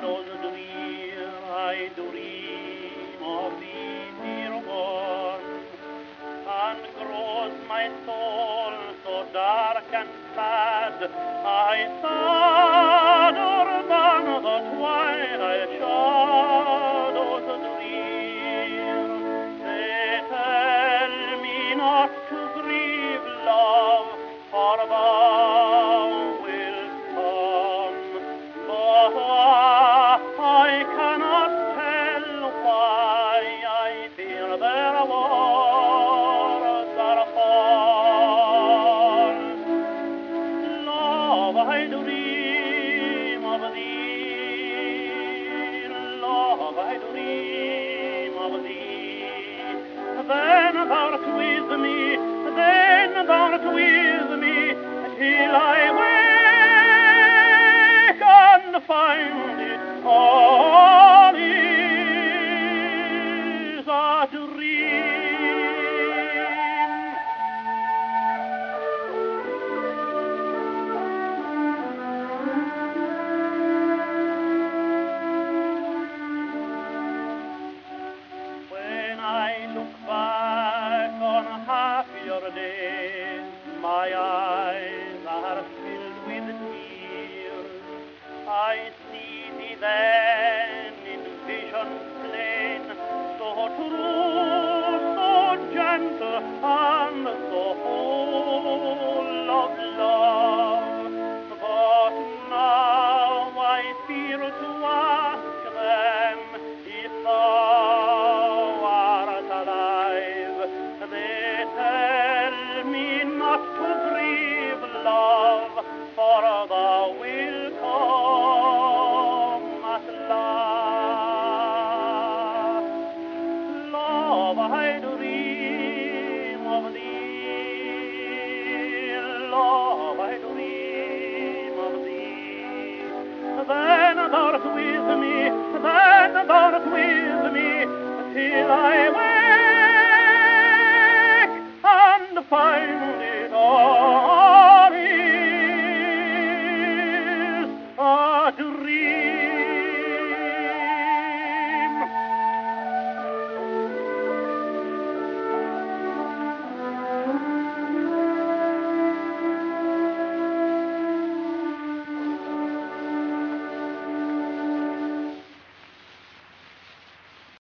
shadows drear, I dream of thee, dear one, and grows my soul so dark and sad, I sadder than the twilight shadows drear. They tell me not to grieve, love, for thou wilt come, but I cannot tell why I fear their words are false. Love, I dream of thee, love, I dream of thee. Then thou'rt with me, then thou'rt with me, till I wake and find it all is a dream. When I look back on happier days, my eyes are filled with tears. I see thee then in visions plain, so true, so gentle, and so full of love. But now I fear to